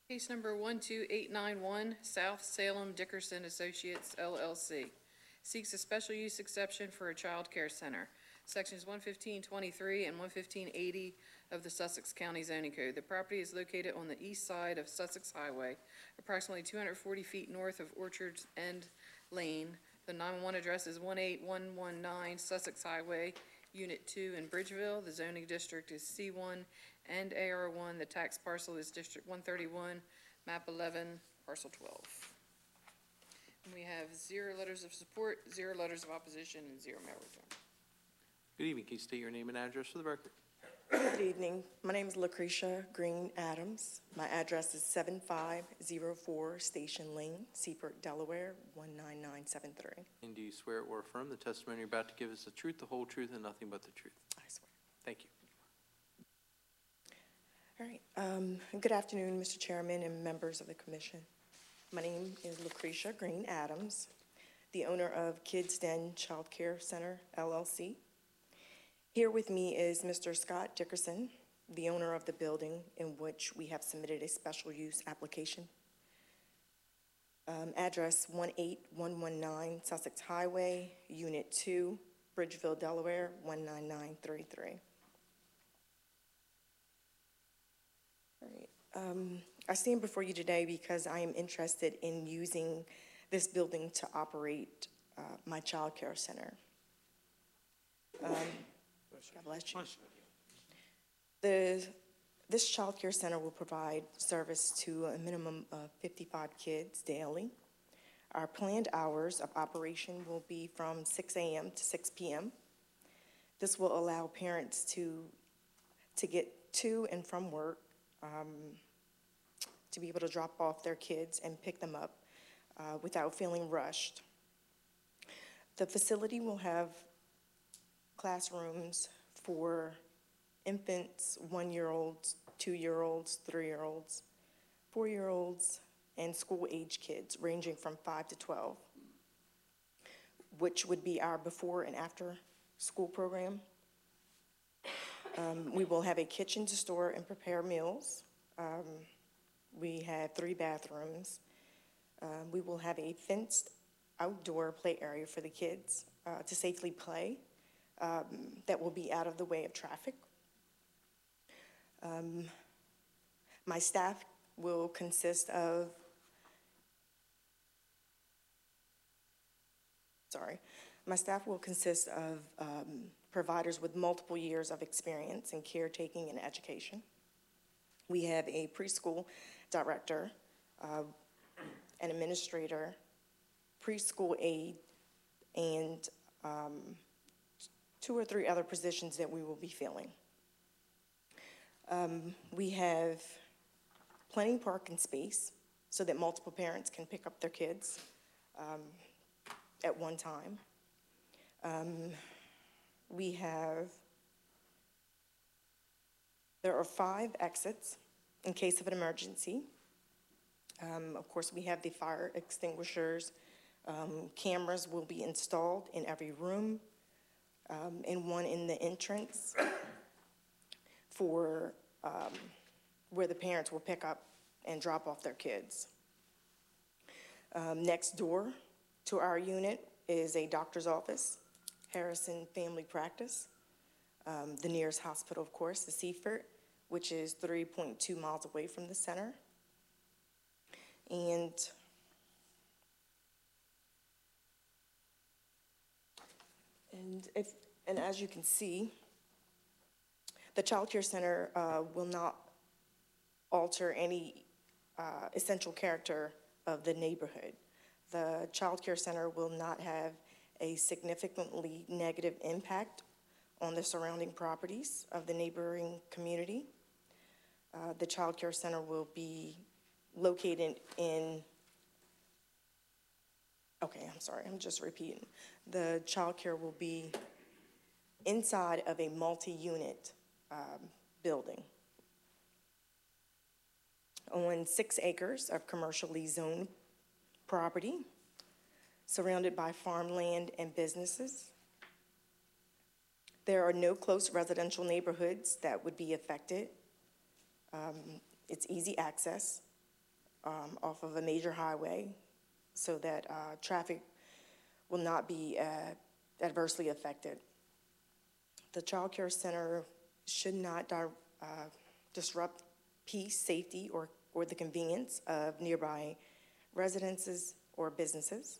Case number 12891, South Salem Dickerson Associates LLC. Seeks a special use exception for a child care center. Sections 11523 and 11580 of the Sussex County Zoning Code. The property is located on the east side of Sussex Highway, approximately 240 feet north of Orchards End Lane. The 911 address is 18119 Sussex Highway, Unit 2 in Bridgeville. The zoning district is C1 and AR1. The tax parcel is District 131, map 11, parcel 12. And we have 0 letters of support, 0 letters of opposition, and 0 mail return. Good evening. Can you state your name and address for the record? Good evening. My name is Lucretia Green Adams. My address is 7504 Station Lane, Seaport, Delaware, 19973. And do you swear or affirm the testimony you're about to give is the truth, the whole truth, and nothing but the truth? I swear. Thank you. All right. Good afternoon, Mr. Chairman and members of the commission. My name is Lucretia Green Adams, the owner of Kids Den Child Care Center, LLC. Here with me is Mr. Scott Dickerson, the owner of the building in which we have submitted a special use application. Address 18119 Sussex Highway, Unit 2, Bridgeville, Delaware, 19933. All right. I stand before you today because I am interested in using this building to operate my child care center. God bless you. This child care center will provide service to a minimum of 55 kids daily. Our planned hours of operation will be from 6 a.m. to 6 p.m. This will allow parents to get to and from work, to be able to drop off their kids and pick them up without feeling rushed. The facility will have classrooms for infants, 1-year-olds, 2-year-olds, 3-year-olds, 4-year-olds, and school-age kids ranging from 5 to 12, which would be our before and after school program. We will have a kitchen to store and prepare meals. We have 3 bathrooms. We will have a fenced outdoor play area for the kids to safely play. That will be out of the way of traffic. My staff will consist of, providers with multiple years of experience in caretaking and education. We have a preschool director, an administrator, preschool aide, and 2 or 3 other positions that we will be filling. We have plenty of parking space so that multiple parents can pick up their kids at one time. There are 5 exits in case of an emergency. Of course, we have the fire extinguishers. Cameras will be installed in every room. And one in the entrance for where the parents will pick up and drop off their kids. Next door to our unit is a doctor's office, Harrison Family Practice. The nearest hospital, of course, is Seaford, which is 3.2 miles away from the center. And as you can see, the child care center will not alter any essential character of the neighborhood. The child care center will not have a significantly negative impact on the surrounding properties of the neighboring community. The child care center will be located in, okay, I'm sorry, I'm just repeating. The child care will be inside of a multi-unit building on 6 acres of commercially zoned property, surrounded by farmland and businesses. There are no close residential neighborhoods that would be affected. It's easy access. off of a major highway so that traffic will not be adversely affected. The Child Care Center should not disrupt peace, safety, or the convenience of nearby residences or businesses.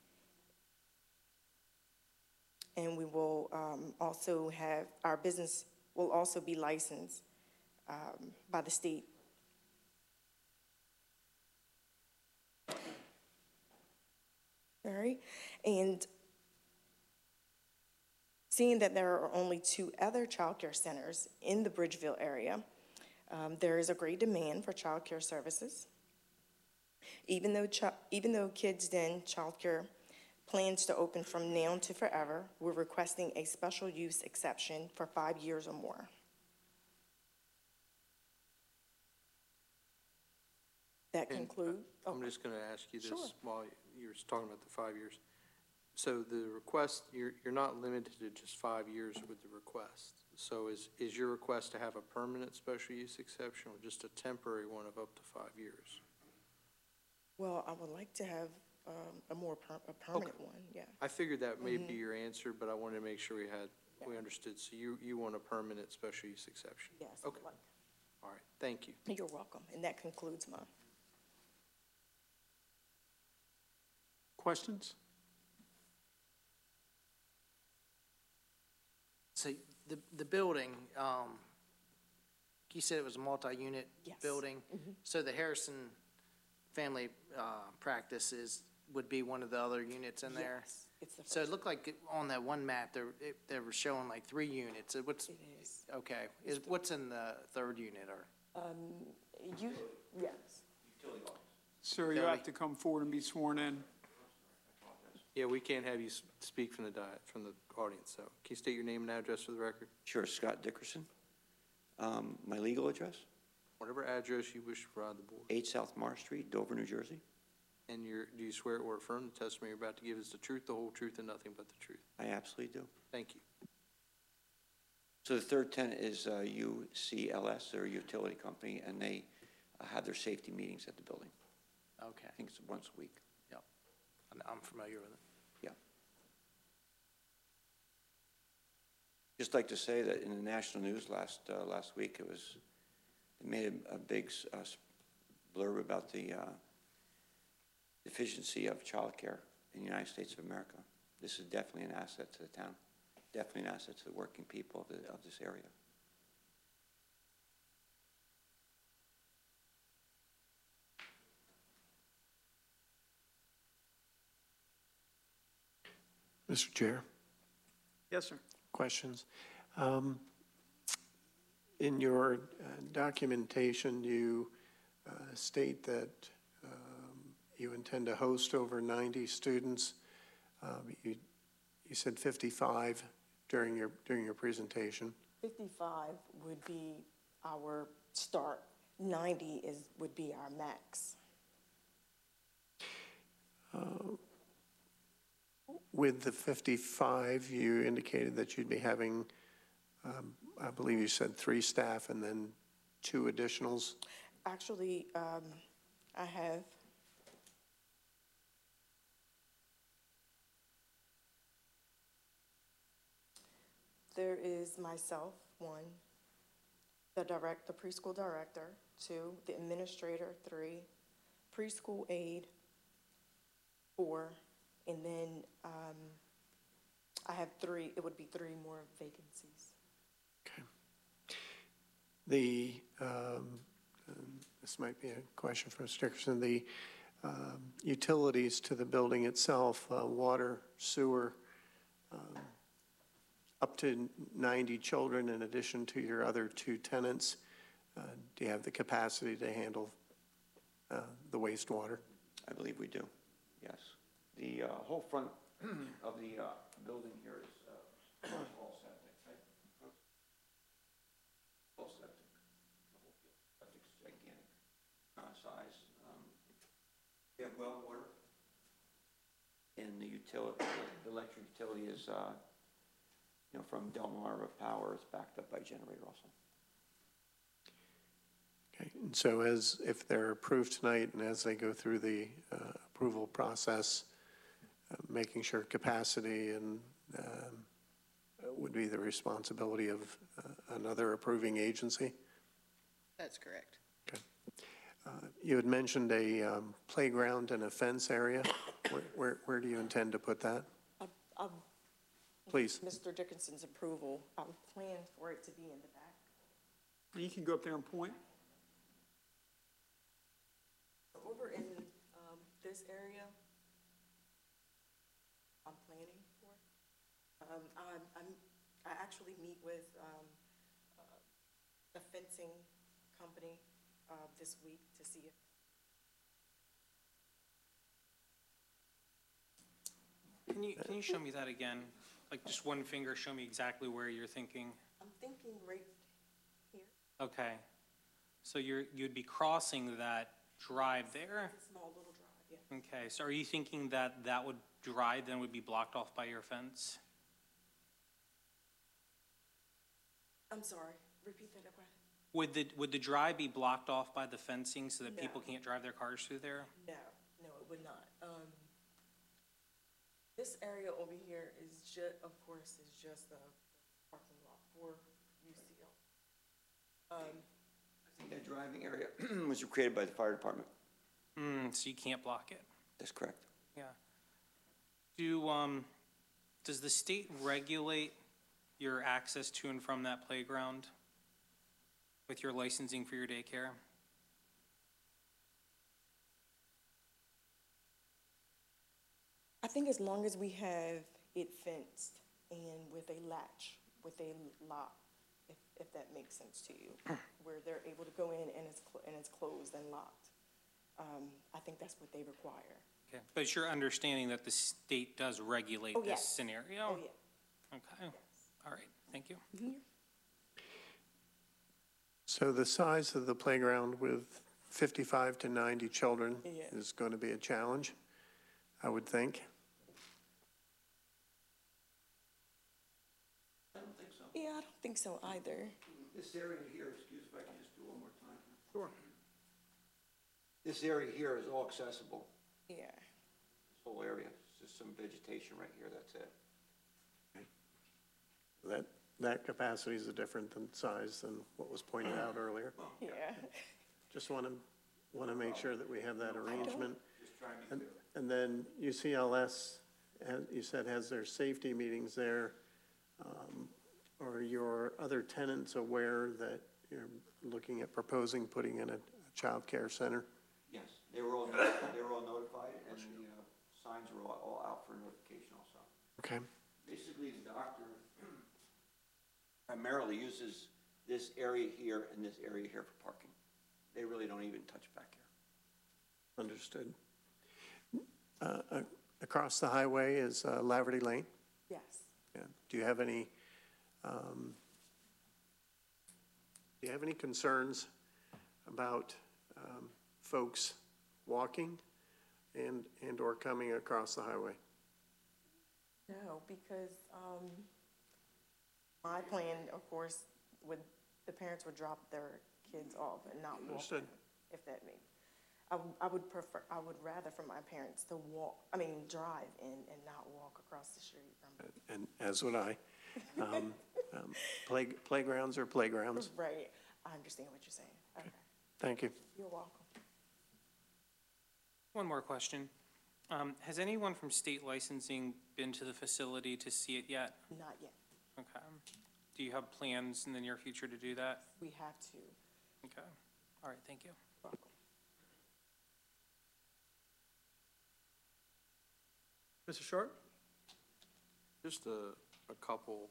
And we will also have, our business will also be licensed by the state. All right, and seeing that there are only 2 other child care centers in the Bridgeville area, there is a great demand for child care services. Even though Kids Den Child Care plans to open from now to forever, we're requesting a special use exception for 5 years or more. That conclude. I'm just going to ask you this Sure. while you're talking about the 5 years. So the request, you're not limited to just 5 years with the request. So is your request to have a permanent special use exception or just a temporary one of up to 5 years? Well, I would like to have a permanent one, yeah. I figured that may be your answer, but I wanted to make sure we understood. So you want a permanent special use exception? Yes. I would Okay. like. All right, thank you. You're welcome, and that concludes my. Questions? So the building, you said it was a multi-unit Yes. building? So the Harrison family practices would be one of the other units in there? Yes, it's the So it first. looked like on that one map, they were showing like 3 units. What's, It is. okay, what's in the third unit or? Yes. Sir, you have to come forward and be sworn in. Yeah, we can't have you speak from the audience, so can you state your name and address for the record? Sure, Scott Dickerson. My legal address, Whatever address you wish to provide the board. 8 South Mars Street, Dover, New Jersey. And do you swear or affirm the testimony you're about to give is the truth, the whole truth, and nothing but the truth? I absolutely do. Thank you. So the third tenant is UCLS, they're a utility company, and they have their safety meetings at the building. Okay, I think it's once a week. yep. I'm familiar with it. Yeah. Just like to say that in the national news last week, they made a big blurb about the deficiency of childcare in the United States of America. This is definitely an asset to the town, definitely an asset to the working people of this area. Mr. Chair, Yes, sir. questions? In your documentation, you state that you intend to host over 90 students. You said 55 during your presentation. 55 would be our start. 90 would be our max. With the 55, you indicated that you'd be having, I believe you said 3 staff and then 2 additionals. Actually, I have there is myself, 1, the preschool director, 2, the administrator, 3, preschool aide, 4, and then I have 3, it would be 3 more vacancies. Okay. This might be a question for Mr. Dickerson. The utilities to the building itself, water, sewer, up to 90 children in addition to your other 2 tenants. Do you have the capacity to handle the wastewater? I believe we do, yes. The whole front of the building here is all septic, right? All septic. The whole septic's gigantic size. We have well water. And the utility, the electric utility is, from Delmarva Power, is backed up by a generator also. Okay. Okay, and so if they're approved tonight and as they go through the approval process, making sure capacity and would be the responsibility of another approving agency? That's correct. You had mentioned a playground and a fence area. Where do you intend to put that? Please. Mr. Dickinson's approval, I would plan for it to be in the back. You can go up there and point. Over in this area, I'm planning for. I actually meet with a fencing company this week to see if. Can you show me that again? Like just one finger, show me exactly where you're thinking. I'm thinking right here. Okay. So you'd be crossing that drive there? It's a small little drive, yeah. Okay, so are you thinking that that would drive then would be blocked off by your fence? I'm sorry, repeat that again. Would the drive be blocked off by the fencing so that No. people can't drive their cars through there? No, it would not. This area over here is of course, is just a parking lot for UCL. I think that driving area was created by the fire department. So you can't block it? That's correct. Yeah. Does the state regulate your access to and from that playground with your licensing for your daycare? I think as long as we have it fenced and with a latch, with a lock, if that makes sense to you, where they're able to go in and it's closed and locked. I think that's what they require. Okay, but it's your understanding that the state does regulate Oh, this yes. scenario? Oh, yeah. Okay, all right, thank you. So the size of the playground with 55 to 90 children Yeah. is going to be a challenge, I would think. I don't think so. Yeah, I don't think so either. This area here, excuse if I can just do one more time. Sure. This area here is all accessible, Yeah. this whole area. It's just some vegetation right here, that's it. That capacity is a different size than what was pointed out earlier. Yeah. Just want to make sure that we have that arrangement. Just trying to be clear. And then UCLS, you said, has their safety meetings there. Are your other tenants aware that you're looking at proposing putting in a child care center? Yes, they were all notified, and the signs were all out for notification also. Okay. Basically, the doctor primarily uses this area here and this area here for parking. They really don't even touch back here. Understood. Across the highway is Laverty Lane. Yes. Yeah. Do you have any concerns about folks walking and or coming across the highway? No, because my plan, of course, the parents would drop their kids off and not walk Understood. them, if that makes. I would rather for my parents to drive in and not walk across the street from. And as would I. Playgrounds are playgrounds. Right, I understand what you're saying. Okay, Thank you. you're welcome. One more question. Has anyone from state licensing been to the facility to see it yet? Not yet. Okay. Do you have plans in the near future to do that? We have to. Okay. All right, thank you. Welcome. Mr. Sharp? Just a couple.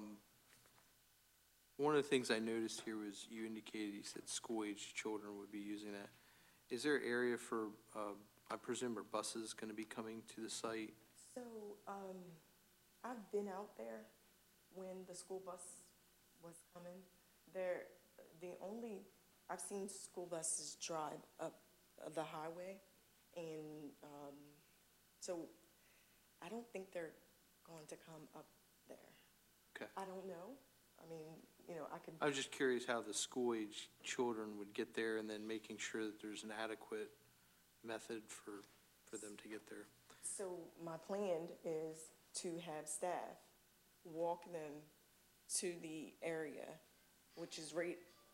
One of the things I noticed here was you indicated, you said school-aged children would be using that. Is there an area for, I presume, are buses going to be coming to the site? So, I've been out there when the school bus was coming. I've seen school buses drive up the highway, and, so I don't think they're going to come up there. Okay. I don't know. I mean, I could, I was just curious how the school-age children would get there and then making sure that there's an adequate method for them to get there. so my plan is to have staff walk them to the area, which is right,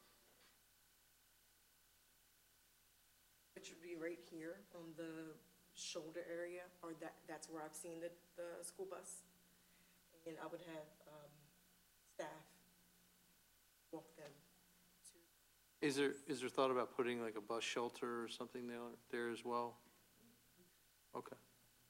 which would be right here on the shoulder area, or that's where I've seen the school bus. And I would have, staff walk them to. Is there thought about putting like a bus shelter or something there as well? Okay.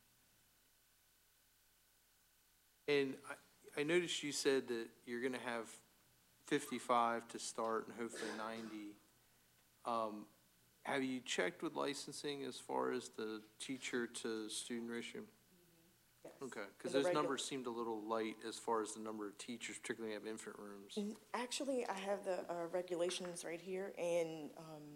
And I noticed you said that you're gonna have 55 to start and hopefully 90. Have you checked with licensing as far as the teacher to student ratio? Yes. Okay, because And the those regu- numbers seemed a little light as far as the number of teachers, particularly have infant rooms. Actually, I have the regulations right here, and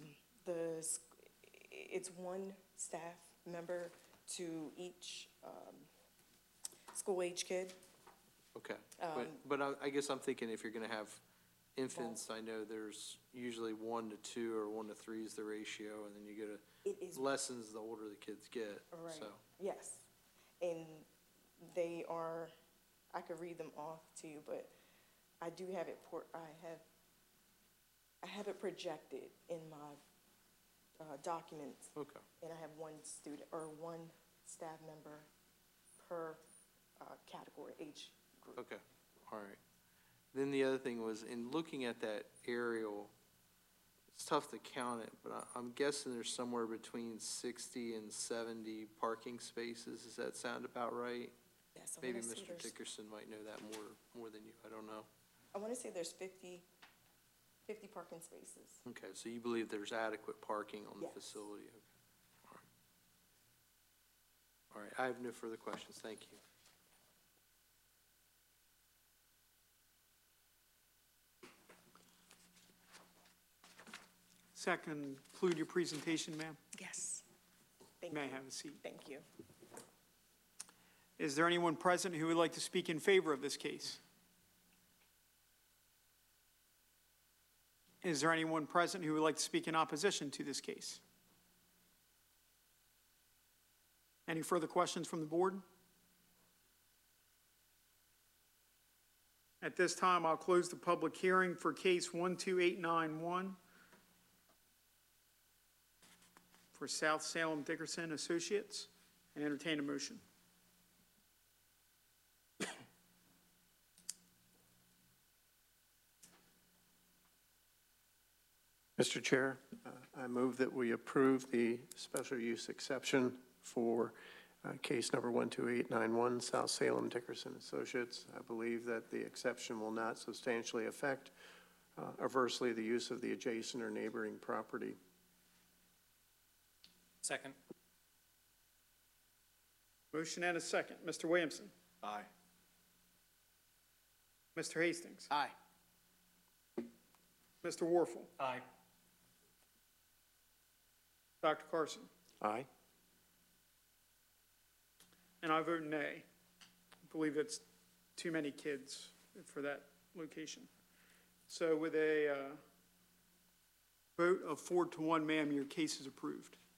it's one staff member to each school-age kid. Okay, but I guess I'm thinking if you're gonna have infants, I know there's usually 1 to 2 or 1 to 3 is the ratio, and then you go It is, to lessons the older the kids get, right, so. yes. And they are, I could read them off to you, but I do have it, I have it projected in my documents. Okay. And I have one student, or one staff member per category, age group. Okay, all right. Then the other thing was, in looking at that aerial, it's tough to count it, but I'm guessing there's somewhere between 60 and 70 parking spaces. Does that sound about right? Yes, I Maybe wanna say Mr. there's- Dickerson might know that more than you, I don't know. I want to say there's 50 parking spaces. Okay, so you believe there's adequate parking on the Yes. facility? Okay. All right. All right, I have no further questions, thank you. Does that conclude your presentation, ma'am? Yes. You Thank may you. have a seat. Thank you. Is there anyone present who would like to speak in favor of this case? Is there anyone present who would like to speak in opposition to this case? Any further questions from the board? At this time, I'll close the public hearing for case 12891 for South Salem Dickerson Associates and entertain a motion. Mr. Chair, I move that we approve the special use exception for case number 12891, South Salem Dickerson Associates. I believe that the exception will not substantially affect adversely the use of the adjacent or neighboring property. Second. Motion and a second. Mr. Williamson. Aye. Mr. Hastings. Aye. Mr. Warfel. Aye. Dr. Carson. Aye. And I vote nay. I believe it's too many kids for that location. So with a vote of 4-1, ma'am, your case is approved.